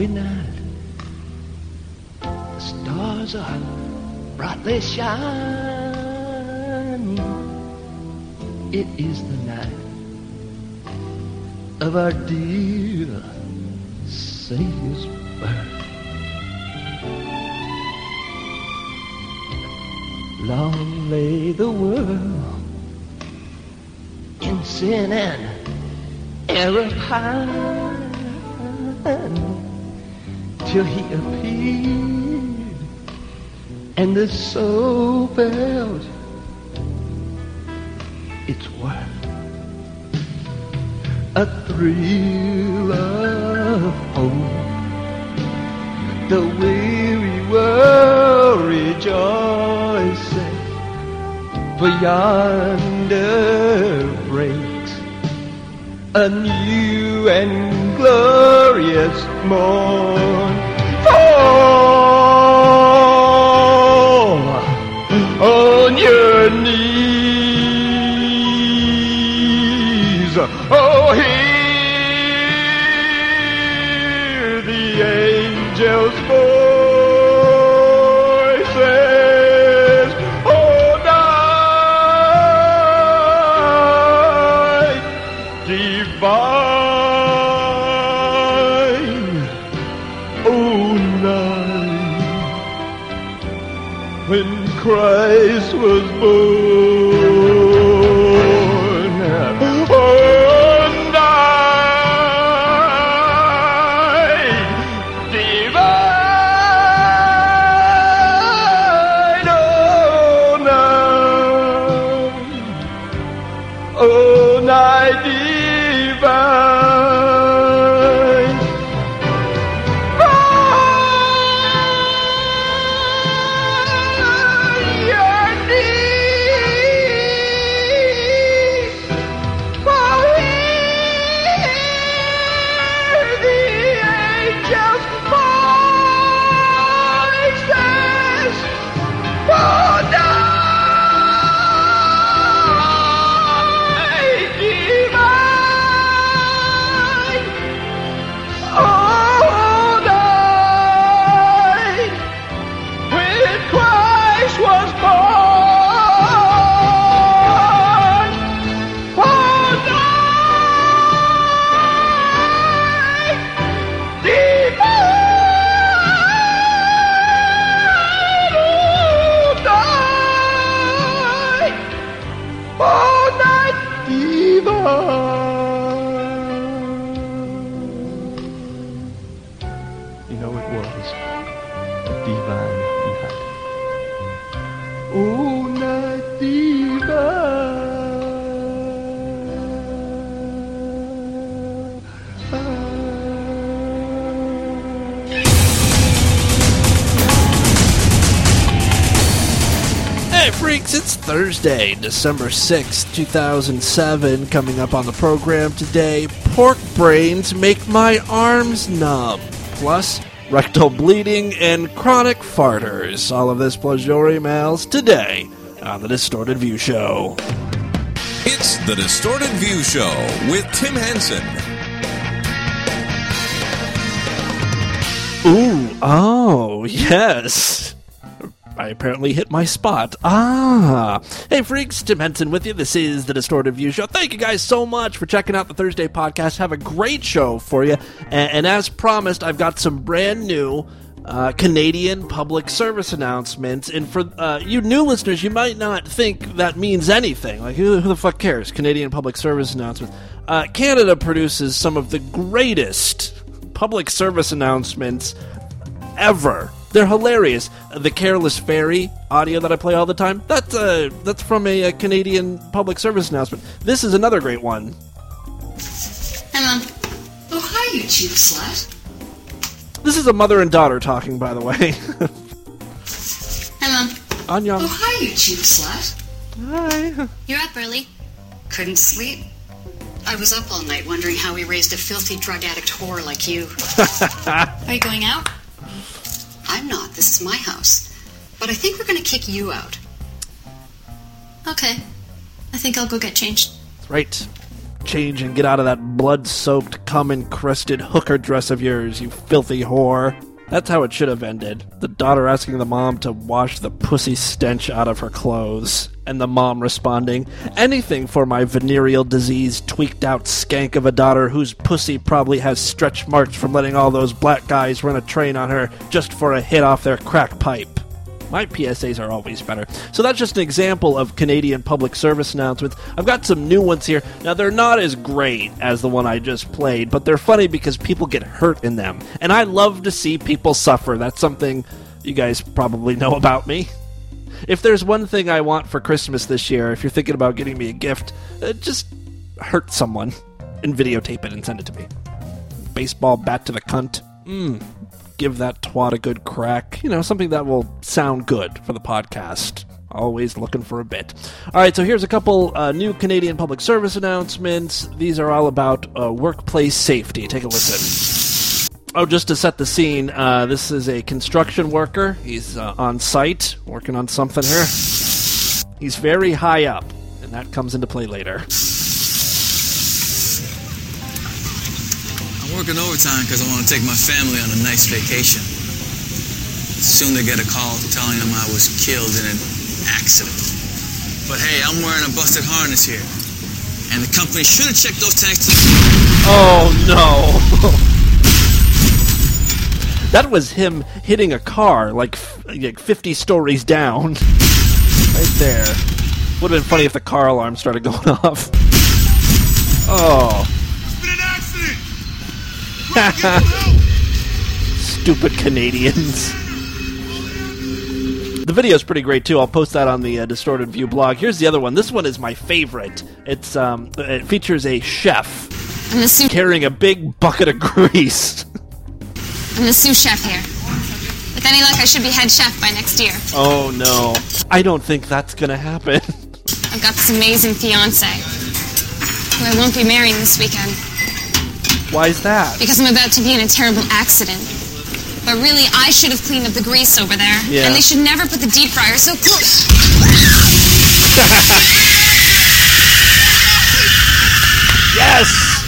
snowy night. The stars are brightly shining. It is the night of our dear Savior's birth. Long lay the world in sin and error pine, till he appeared and the soul felt its worth. A thrill of hope, the weary world rejoices, for yonder breaks a new and glorious morn. Fall on your knees, oh, hear the angels' voices, oh, night divine, oh, night when Christ was born. It's Thursday, December 6th, 2007. Coming up on the program today, pork brains make my arms numb. Plus, rectal bleeding and chronic farters. All of this plus your emails today on The Distorted View Show. It's The Distorted View Show with Tim Henson. Ooh, oh, yes. I apparently hit my spot. Hey freaks, Tim Henson with you. This is The Distorted View Show. Thank you guys so much for checking out the Thursday podcast. Have a great show for you. And as promised, I've got some brand new Canadian public service announcements. And for you new listeners, you might not think that means anything. Like, who the fuck cares? Canadian public service announcements. Canada produces some of the greatest public service announcements ever. They're hilarious. The Careless Fairy audio that I play all the time, that's from a Canadian public service announcement. This is another great one. Hey, Mom. Oh, hi, you cheap slut. This is a mother and daughter talking, by the way. Hey, Mom. Annyeong. Oh, hi, you cheap slut. Hi. You're up early. Couldn't sleep. I was up all night wondering how we raised a filthy drug addict whore like you. Are you going out? I'm not. This is my house. But I think we're going to kick you out. Okay. I think I'll go get changed. That's right. change and get out of that blood-soaked, cum-encrusted hooker dress of yours, you filthy whore. That's how it should have ended. The daughter asking the mom to wash the pussy stench out of her clothes. And the mom responding, anything for my venereal disease tweaked out skank of a daughter whose pussy probably has stretch marks from letting all those black guys run a train on her just for a hit off their crack pipe. My PSAs are always better. So that's just an example of Canadian public service announcements. I've got some new ones here. Now, they're not as great as the one I just played, but they're funny because people get hurt in them. And I love to see people suffer. That's something you guys probably know about me. If there's one thing I want for Christmas this year, if you're thinking about getting me a gift, just hurt someone and videotape it and send it to me. Baseball bat to the cunt. Give that twat a good crack. You know, something that will sound good for the podcast. Always looking for a bit. All right, so here's a couple new Canadian public service announcements. These are all about workplace safety. Take a listen. Oh, just to set the scene, this is a construction worker. He's on site, working on something here. He's very high up, and that comes into play later. I'm working overtime because I want to take my family on a nice vacation. Soon they get a call telling them I was killed in an accident. But hey, I'm wearing a busted harness here. And the company should have checked those tanks. Oh, no. That was him hitting a car like 50 stories down. Right there. Would have been funny if the car alarm started going off. Oh. It's been an accident! Stupid Canadians. The video's pretty great too. I'll post that on the Distorted View blog. Here's the other one. This one is my favorite. It's it features a chef carrying a big bucket of grease. I'm the sous chef here. With any luck, I should be head chef by next year. Oh no. I don't think that's gonna happen. I've got this amazing fiance who I won't be marrying this weekend. Why is that? Because I'm about to be in a terrible accident. But really, I should have cleaned up the grease over there. Yeah. And they should never put the deep fryer so close. Yes!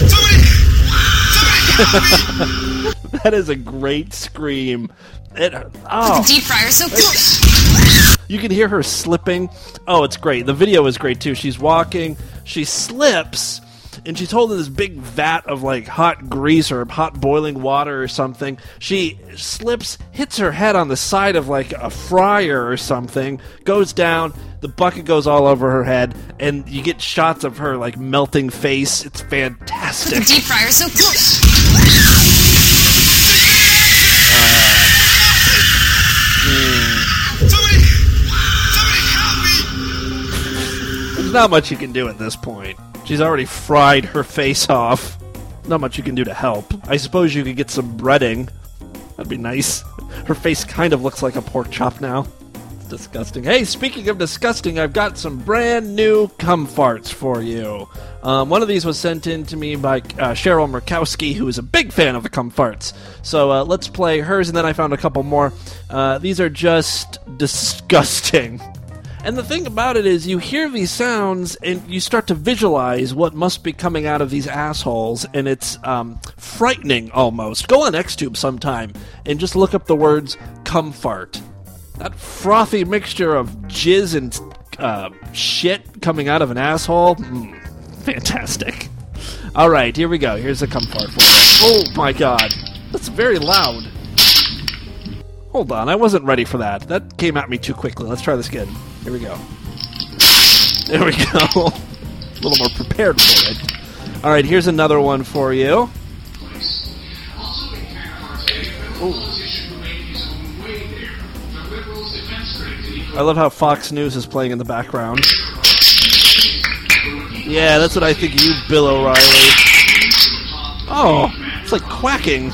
Somebody That is a great scream. The deep fryer so close. You can hear her slipping. Oh, it's great. The video is great too. She's walking, she slips, and she's holding this big vat of like hot grease or hot boiling water or something. She slips, hits her head on the side of like a fryer or something, goes down, the bucket goes all over her head, and you get shots of her like melting face. It's fantastic. The deep fryer so close. Somebody help me! There's not much you can do at this point. She's already fried her face off. Not much you can do to help. I suppose you could get some breading. That'd be nice. Her face kind of looks like a pork chop now. It's disgusting. Hey, speaking of disgusting, I've got some brand new cum farts for you. One of these was sent in to me by Cheryl Murkowski, who is a big fan of the cum farts. So let's play hers, and then I found a couple more. These are just disgusting. And the thing about it is you hear these sounds and you start to visualize what must be coming out of these assholes, and it's frightening almost. Go on XTube sometime and just look up the words cum fart. That frothy mixture of jizz and shit coming out of an asshole. Fantastic. Alright, here we go. Here's a cum fart for you. Oh my god. That's very loud. Hold on, I wasn't ready for that. That came at me too quickly. Let's try this again. Here we go. There we go. A little more prepared for it. Alright, here's another one for you. Ooh. I love how Fox News is playing in the background. Yeah, that's what I think of you, Bill O'Reilly. Oh, it's like quacking.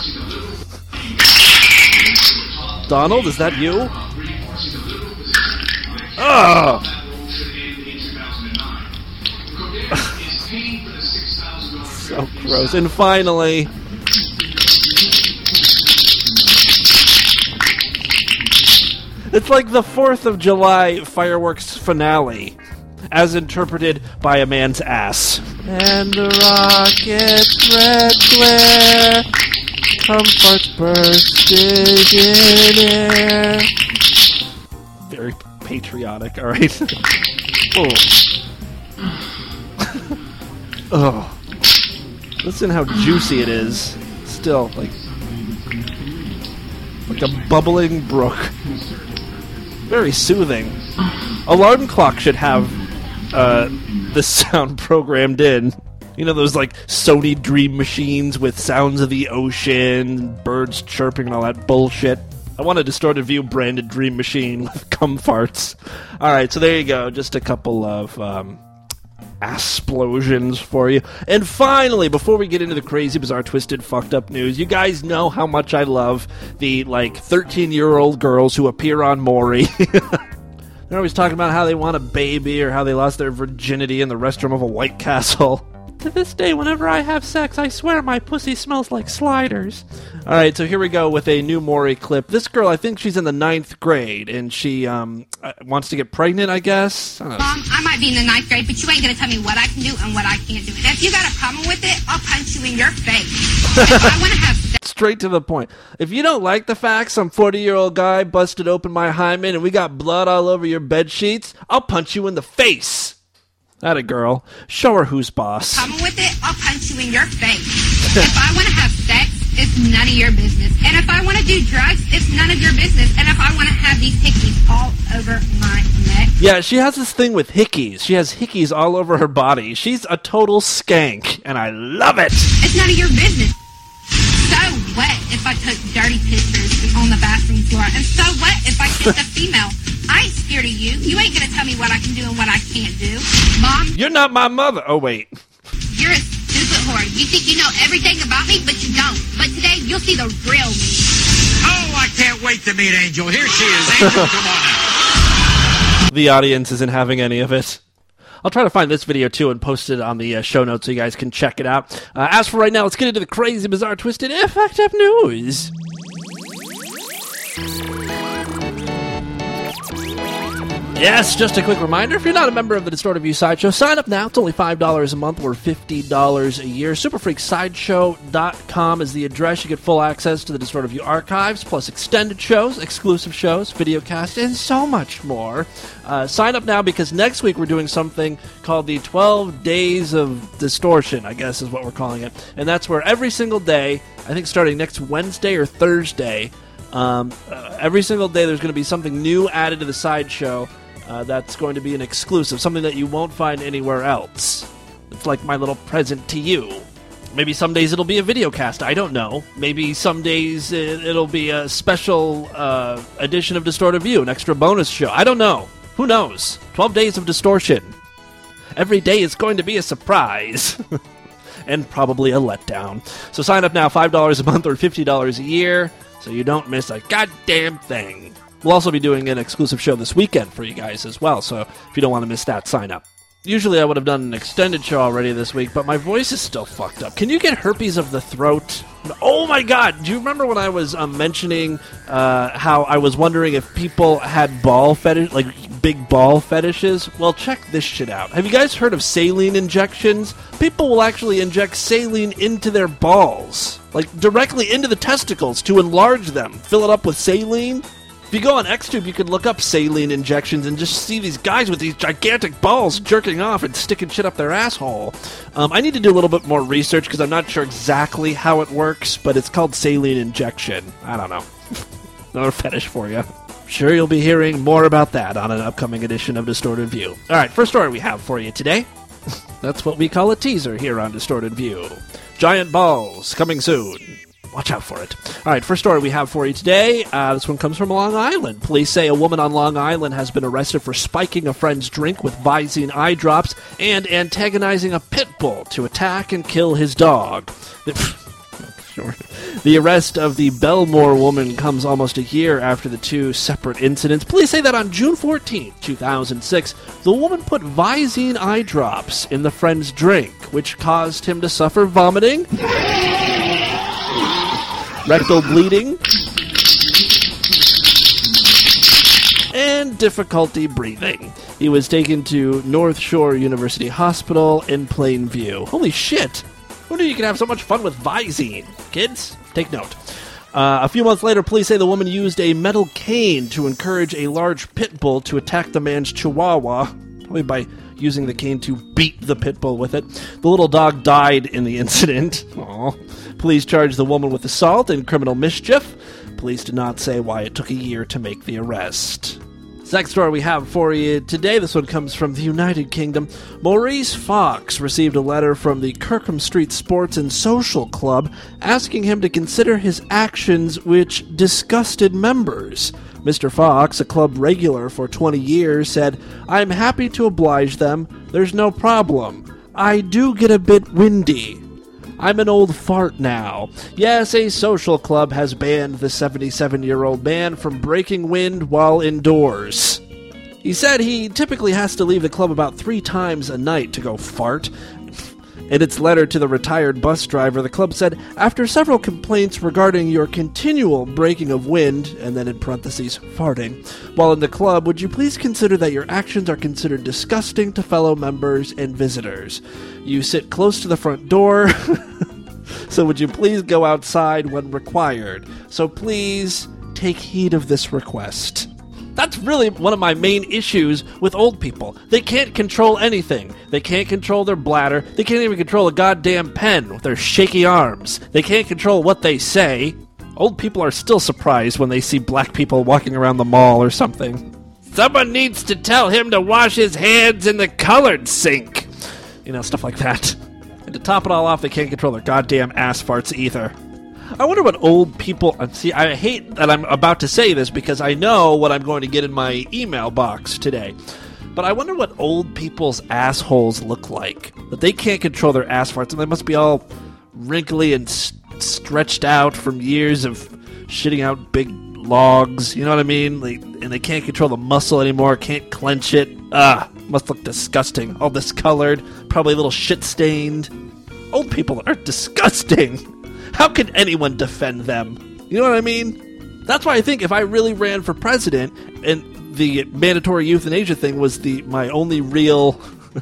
Donald, is that you? Oh! So gross. And finally... It's like the 4th of July fireworks finale. as interpreted by a man's ass. And the rocket's red glare, comforts bursted in air. Very patriotic, alright? Oh. Listen how juicy it is. Still, like a bubbling brook. Very soothing. Alarm clock should have this sound programmed in. You know those like Sony Dream Machines with sounds of the ocean, birds chirping and all that bullshit. I want a Distorted View branded Dream Machine with cum farts. Alright, so there you go. Just a couple of explosions for you. And finally, before we get into the crazy, bizarre, twisted, fucked up news, you guys know how much I love the, 13-year-old girls who appear on Maury. They're always talking about how they want a baby or how they lost their virginity in the restroom of a White Castle. To this day, whenever I have sex, I swear my pussy smells like sliders. Alright, so here we go with a new Maury clip. This girl, I think she's in the 9th grade, and she wants to get pregnant, I guess. I don't know. Mom, I might be in the 9th grade, but you ain't going to tell me what I can do and what I can't do. And if you got a problem with it, I'll punch you in your face. If I want to have sex... Straight to the point. If you don't like the fact some 40-year-old guy busted open my hymen and we got blood all over your bed sheets, I'll punch you in the face. Atta girl. Show her who's boss. Problem with it, I'll punch you in your face. If I want to have sex, it's none of your business. And if I want to do drugs, it's none of your business. And if I want to have these hickeys all over my neck. Yeah, she has this thing with hickeys. She has hickeys all over her body. She's a total skank, and I love it. It's none of your business. So what if I took dirty pictures on the bathroom floor? And so what if I kissed a female? I ain't scared of you. You ain't gonna tell me what I can do and what I can't do. Mom... You're not my mother. Oh, wait. You're a stupid whore. You think you know everything about me, but you don't. But today, you'll see the real me. Oh, I can't wait to meet Angel. Here she is. Angel, come on now. The audience isn't having any of it. I'll try to find this video, too, and post it on the show notes so you guys can check it out. As for right now, let's get into the crazy, bizarre, twisted, effective news. Yes, just a quick reminder, if you're not a member of the Distorted View Sideshow, sign up now. It's only $5 a month or $50 a year. SuperFreakSideshow.com is the address. You get full access to the Distorted View archives, plus extended shows, exclusive shows, videocasts, and so much more. Sign up now because next week we're doing something called the 12 Days of Distortion, I guess is what we're calling it. And that's where every single day, I think starting next Wednesday or Thursday, every single day there's going to be something new added to the sideshow. That's going to be an exclusive, something that you won't find anywhere else. It's like my little present to you. Maybe some days it'll be a videocast, I don't know. Maybe some days it'll be a special edition of Distorted View, an extra bonus show. I don't know. Who knows? 12 Days of Distortion. Every day is going to be a surprise. And probably a letdown. So sign up now, $5 a month or $50 a year, so you don't miss a goddamn thing. We'll also be doing an exclusive show this weekend for you guys as well, so if you don't want to miss that, sign up. Usually I would have done an extended show already this week, but my voice is still fucked up. Can you get herpes of the throat? Oh my god! Do you remember when I was mentioning how I was wondering if people had ball fetish, like big ball fetishes? Well, check this shit out. Have you guys heard of saline injections? People will actually inject saline into their balls, like directly into the testicles to enlarge them. Fill it up with saline. If you go on Xtube, you can look up saline injections and just see these guys with these gigantic balls jerking off and sticking shit up their asshole. I need to do a little bit more research because I'm not sure exactly how it works, but it's called saline injection. I don't know. Another fetish for you. Sure, you'll be hearing more about that on an upcoming edition of Distorted View. Alright, first story we have for you today. That's what we call a teaser here on Distorted View. Giant balls, coming soon. Watch out for it. All right, first story we have for you today. This one comes from Long Island. Police say a woman on Long Island has been arrested for spiking a friend's drink with Visine eye drops and antagonizing a pit bull to attack and kill his dog. The arrest of the Belmore woman comes almost a year after the two separate incidents. Police say that on June 14, 2006, the woman put Visine eye drops in the friend's drink, which caused him to suffer vomiting, rectal bleeding, and difficulty breathing. He was taken to North Shore University Hospital in Plainview. Holy shit! Who knew you could have so much fun with Visine? Kids, take note. A few months later, police say the woman used a metal cane to encourage a large pit bull to attack the man's chihuahua, probably by using the cane to beat the pit bull with it. The little dog died in the incident. Aww. Police charged the woman with assault and criminal mischief. Police did not say why it took a year to make the arrest. Next story we have for you today, this one comes from the United Kingdom. Maurice Fox received a letter from the Kirkham Street Sports and Social Club asking him to consider his actions which disgusted members. Mr. Fox, a club regular for 20 years, said, "I'm happy to oblige them. There's no problem. I do get a bit windy. I'm an old fart now. Yes, a social club has banned the 77-year-old man from breaking wind while indoors." He said he typically has to leave the club about 3 times a night to go fart. In its letter to the retired bus driver, the club said, "After several complaints regarding your continual breaking of wind," and then in parentheses, farting, "while in the club, would you please consider that your actions are considered disgusting to fellow members and visitors? You sit close to the front door, so would you please go outside when required? So please take heed of this request." That's really one of my main issues with old people. They can't control anything. They can't control their bladder. They can't even control a goddamn pen with their shaky arms. They can't control what they say. Old people are still surprised when they see black people walking around the mall or something. "Someone needs to tell him to wash his hands in the colored sink." You know, stuff like that. And to top it all off, they can't control their goddamn ass farts either. I wonder what old people... See, I hate that I'm about to say this because I know what I'm going to get in my email box today. But I wonder what old people's assholes look like. That they can't control their ass farts, and they must be all wrinkly and stretched out from years of shitting out big logs. You know what I mean? And they can't control the muscle anymore, can't clench it. Must look disgusting. All discolored, probably a little shit-stained. Old people are disgusting. How can anyone defend them? You know what I mean? That's why I think if I really ran for president and the mandatory euthanasia thing was my only real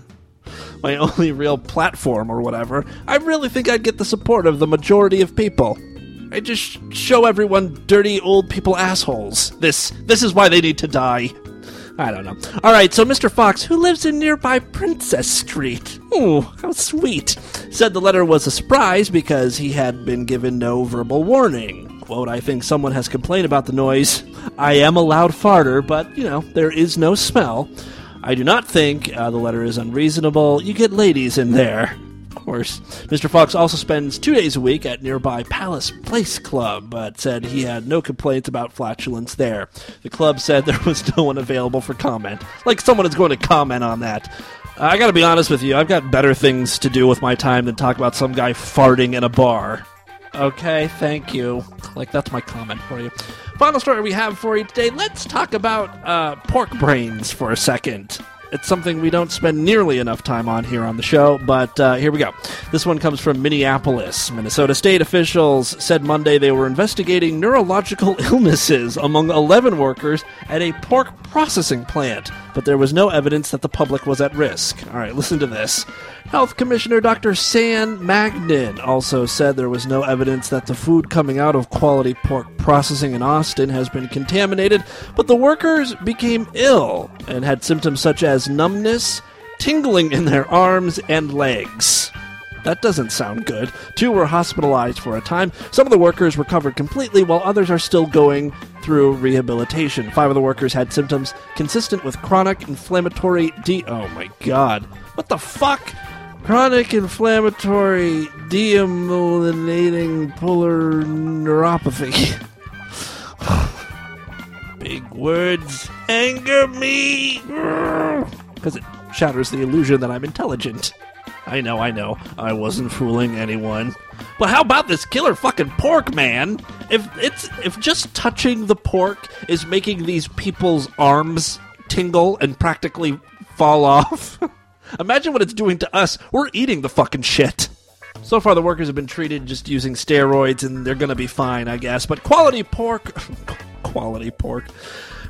platform or whatever, I really think I'd get the support of the majority of people. I'd just show everyone dirty old people assholes. This is why they need to die. I don't know. Alright, so Mr. Fox, who lives in nearby Princess Street, ooh, how sweet, said the letter was a surprise because he had been given no verbal warning. Quote, "I think someone has complained about the noise. I am a loud farter, but, there is no smell. I do not think the letter is unreasonable. You get ladies in there." Of course. Mr. Fox also spends 2 days a week at nearby Palace Place Club, but said he had no complaints about flatulence there. The club said there was no one available for comment. Like someone is going to comment on that. I gotta be honest with you, I've got better things to do with my time than talk about some guy farting in a bar. Okay, thank you. Like, that's my comment for you. Final story we have for you today. Let's talk about pork brains for a second. It's something we don't spend nearly enough time on here on the show, but here we go. This one comes from Minneapolis. Minnesota state officials said Monday they were investigating neurological illnesses among 11 workers at a pork processing plant, but there was no evidence that the public was at risk. All right, listen to this. Health Commissioner Dr. San Magnin also said there was no evidence that the food coming out of Quality Pork Processing in Austin has been contaminated, but the workers became ill and had symptoms such as numbness, tingling in their arms and legs. That doesn't sound good. 2 were hospitalized for a time. Some of the workers recovered completely, while others are still going through rehabilitation. 5 of the workers had symptoms consistent with chronic inflammatory oh my god. What the fuck? Chronic inflammatory demyelinating polar neuropathy. Big words anger me because it shatters the illusion that I'm intelligent. I know. I wasn't fooling anyone. But how about this killer fucking pork, man? If just touching the pork is making these people's arms tingle and practically fall off, imagine what it's doing to us. We're eating the fucking shit. So far, the workers have been treated just using steroids, and they're gonna be fine, I guess. But Quality Pork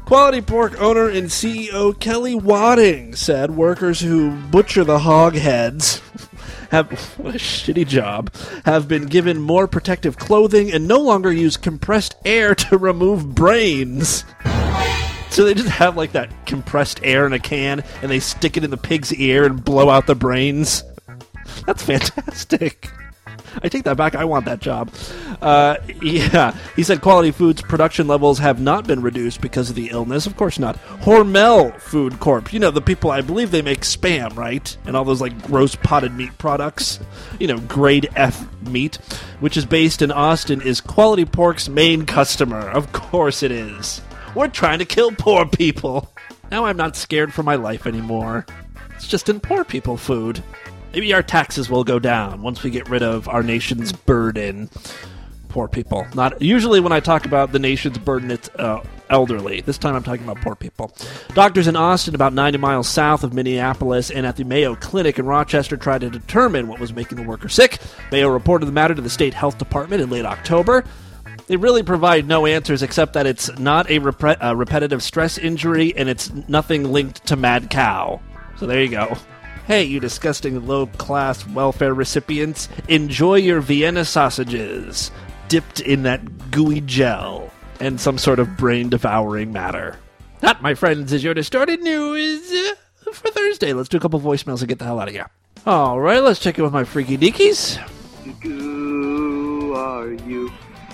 Quality Pork owner and CEO Kelly Wadding said workers who butcher the hog heads what a shitty job, have been given more protective clothing and no longer use compressed air to remove brains. So they just have like that compressed air in a can and they stick it in the pig's ear and blow out the brains. That's fantastic. I take that back. I want that job. Yeah. He said Quality Foods production levels have not been reduced because of the illness. Of course not. Hormel Food Corp. You know, the people, I believe they make Spam, right? And all those, like, gross potted meat products. You know, grade F meat, which is based in Austin, is Quality Pork's main customer. Of course it is. We're trying to kill poor people. Now I'm not scared for my life anymore. It's just in poor people food. Maybe our taxes will go down once we get rid of our nation's burden. Poor people. Not usually when I talk about the nation's burden, it's elderly. This time I'm talking about poor people. Doctors in Austin, about 90 miles south of Minneapolis, and at the Mayo Clinic in Rochester tried to determine what was making the worker sick. Mayo reported the matter to the state health department in late October. They really provide no answers except that it's not a repetitive stress injury and it's nothing linked to mad cow. So there you go. Hey, you disgusting low-class welfare recipients, enjoy your Vienna sausages, dipped in that gooey gel and some sort of brain-devouring matter. That, my friends, is your Distorted News for Thursday. Let's do a couple voicemails and get the hell out of here. All right, let's check in with my freaky deakies. Who are you?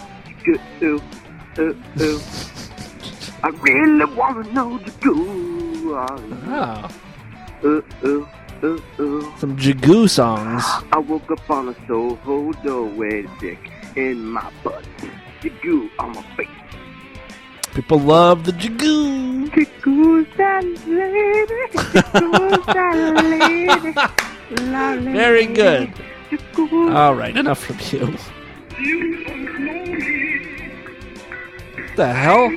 I really want to know who are you? Some Jagoo songs. I woke up on a Soho doorway, dick in my butt, Jagoo on my face. People love the Jagoo. Jagoo's that lady, Jagoo's that lady. Very good. All right, enough from you. What the hell?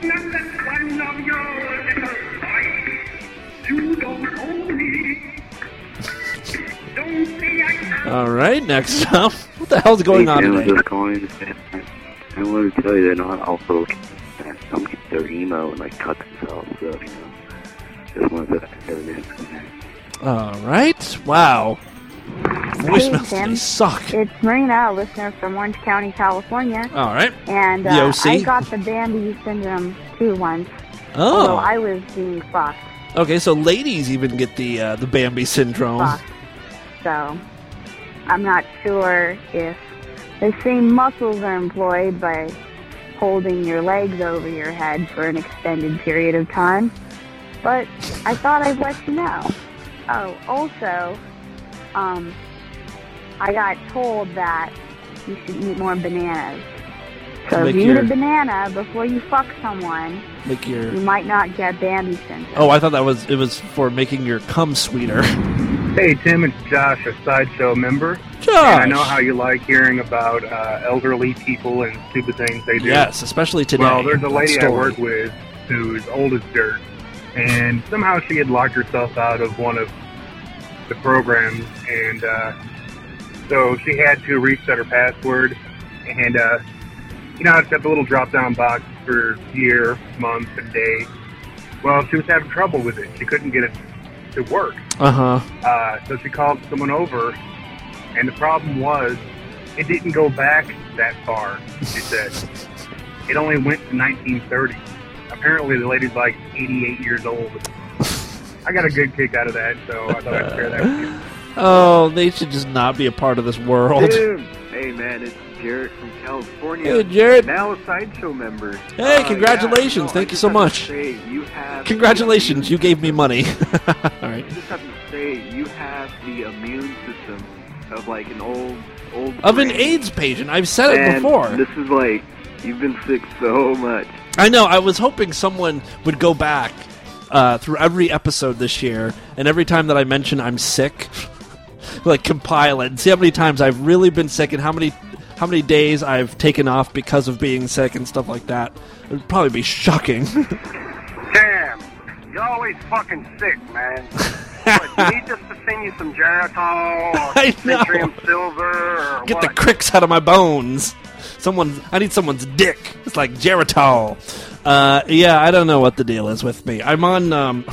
All right, next up. What the hell's going on today? Just calling. I wanted to tell you they're not also some kids are emo and like cut themselves. So, you know, just wanted to evidence. All right. Wow. Voicemails today suck. It's Marina, a listener from Orange County, California. All right. And I got the Bambi syndrome too once. Oh. So I was being fucked. Okay, so ladies even get the Bambi syndrome. Fucked. So I'm not sure if the same muscles are employed by holding your legs over your head for an extended period of time. But I thought I'd let you know. Oh, also, I got told that you should eat more bananas. So if you eat a banana before you fuck someone, you might not get Bambi syndrome. Oh, I thought it was for making your cum sweeter. Hey, Tim, it's Josh, a Sideshow member. Josh! And I know how you like hearing about elderly people and stupid things they do. Yes, especially today. Well, there's a lady I work with who's old as dirt, and somehow she had locked herself out of one of the programs, and so she had to reset her password, and you know, it's got the little drop-down box for year, month, and day. Well, she was having trouble with it. She couldn't get it to work. So she called someone over, and the problem was it didn't go back that far, she said. It only went to 1930. Apparently the lady's like 88 years old. I got a good kick out of that, so I thought I'd share that with you. Oh, they should just not be a part of this world. Dude. Hey, man, it's Jarrett from California. Hey, Jarrett. Now a Sideshow member. Hey, congratulations. Thank you so much. Congratulations, you gave me money. All right. I just have to say, you have the immune system of like an old of an AIDS patient. I've said it before. This is like, you've been sick so much. I know. I was hoping someone would go back through every episode this year, and every time that I mention I'm sick, like compile it and see how many times I've really been sick and how many days I've taken off because of being sick and stuff like that. It would probably be shocking. Damn, you're always fucking sick, man. What, you need just to send you some Geritol or Citrium Silver or Get what? the cricks out of my bones. I need someone's dick. It's like Geritol. Yeah, I don't know what the deal is with me. I'm on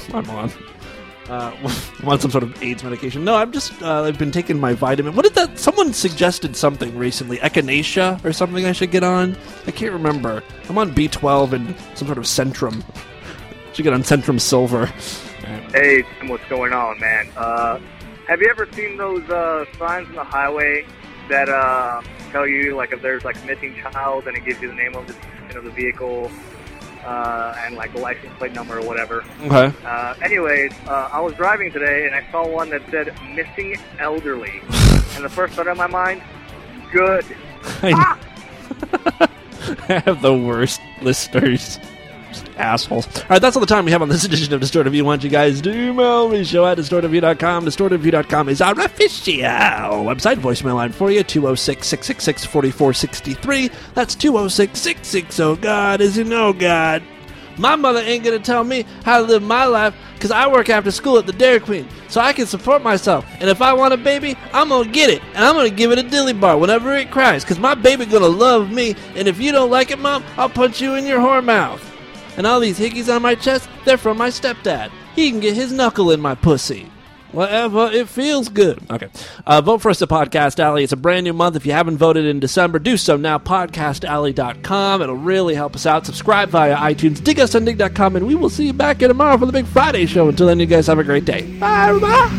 some sort of AIDS medication. No, I've been taking my vitamin. What did that? Someone suggested something recently. Echinacea or something I should get on? I can't remember. I'm on B12 and some sort of Centrum. Should get on Centrum Silver. Hey, Tim, what's going on, man? Have you ever seen those signs on the highway that tell you, like, if there's, like, a missing child, and it gives you the name of the vehicle and, like, the license plate number or whatever? Okay. Anyways, I was driving today, and I saw one that said, missing elderly. And the first thought in my mind, good. I have the worst listeners. Assholes. Alright, that's all the time we have on this edition of Distorted View. Why don't you guys do email me, show at distortedview.com. Distortedview.com is our official website. Voicemail line for you, 206-666-4463. That's 206-660-GOD, as you know, God. My mother ain't gonna tell me how to live my life, because I work after school at the Dairy Queen, so I can support myself. And if I want a baby, I'm gonna get it, and I'm gonna give it a dilly bar whenever it cries, because my baby gonna love me, and if you don't like it, Mom, I'll punch you in your whore mouth. And all these hickeys on my chest, they're from my stepdad. He can get his knuckle in my pussy. Whatever, it feels good. Okay. Vote for us at Podcast Alley. It's a brand new month. If you haven't voted in December, do so now. PodcastAlley.com. It'll really help us out. Subscribe via iTunes. Dig us on dig.com. And we will see you back here tomorrow for the Big Friday show. Until then, you guys have a great day. Bye, everybody.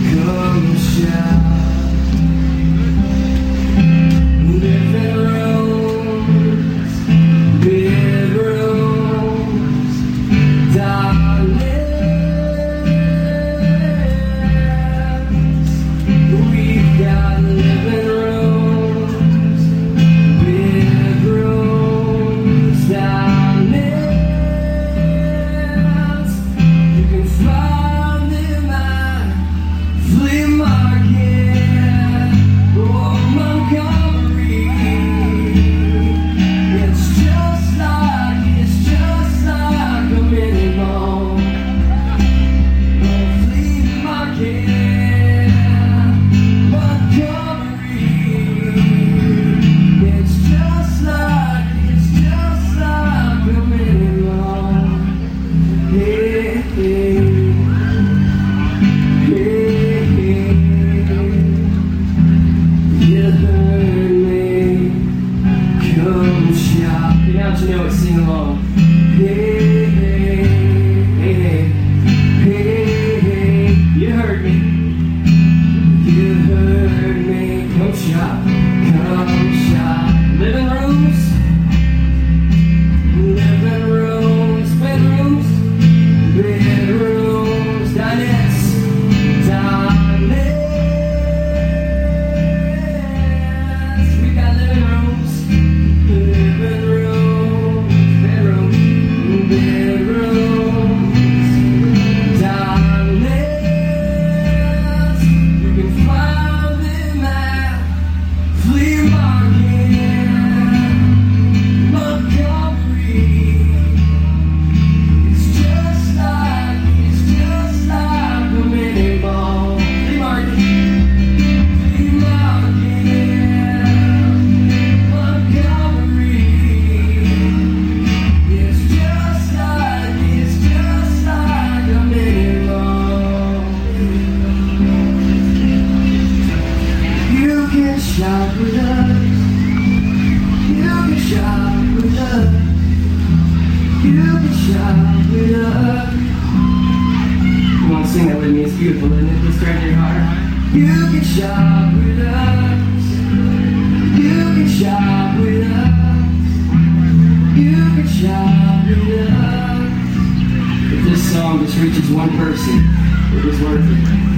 Beautiful, isn't it? Just right in your heart. You can shop with us. You can shop with us. You can shop with us. If this song just reaches one person, it was worth it.